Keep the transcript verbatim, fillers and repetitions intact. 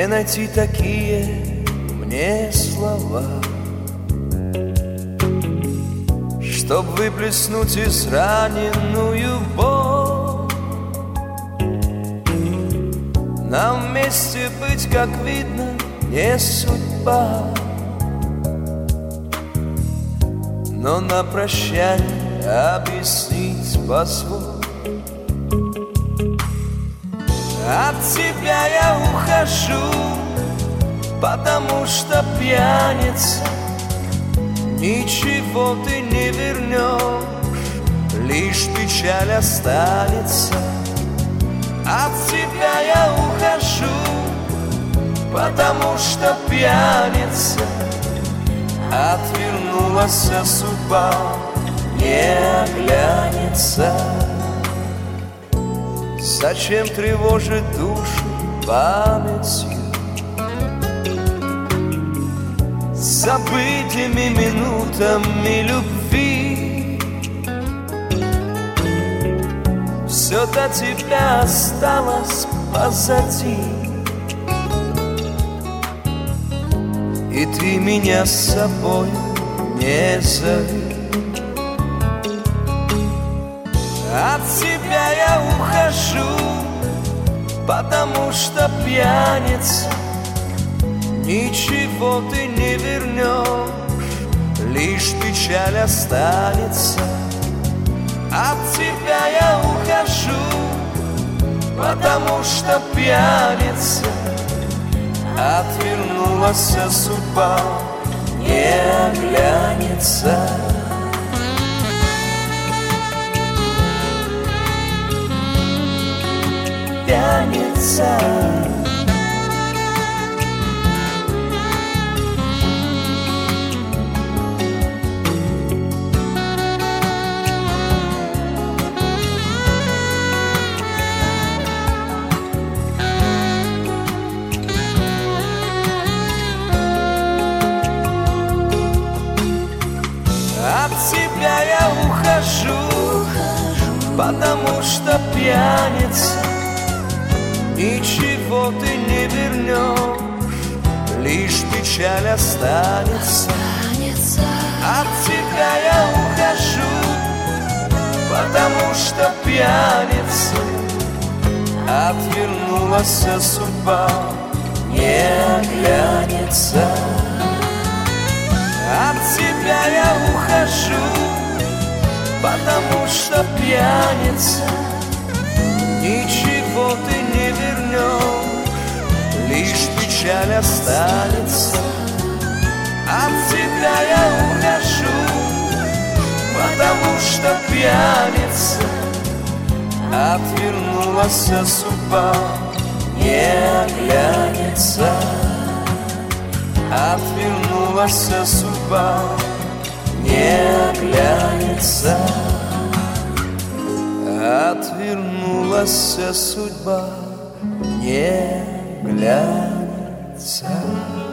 Где найти такие мне слова, чтоб выплеснуть израненную боль? Нам вместе быть, как видно, не судьба, но на прощание объяснить позволь. От тебя я ухожу, потому что пьяница. Ничего ты не вернешь, лишь печаль останется. От тебя я ухожу, потому что пьяница. Отвернулась судьба, не оглянется. Зачем тревожить душу памятью, забытыми минутами любви? Все до тебя осталось позади, и ты меня с собой не зови. От тебя я ухожу, потому что пьяница. Ничего ты не вернешь, лишь печаль останется. От тебя я ухожу, потому что пьяница. Отвернулась судьба, не оглянется. Пьяница. От тебя я ухожу, потому что пьяница. Ничего ты не вернешь, лишь печаль останется. От тебя я ухожу, потому что пьяница. Отвернулась судьба, не оглянется. От тебя я ухожу, потому что пьяница. Ничего ты не вернешь, лишь печаль останется. От тебя я ухожу, потому что пьяница. Отвернулась судьба, не оглянется. Отвернулась судьба, не оглянется. Отвернулась судьба, не глянется.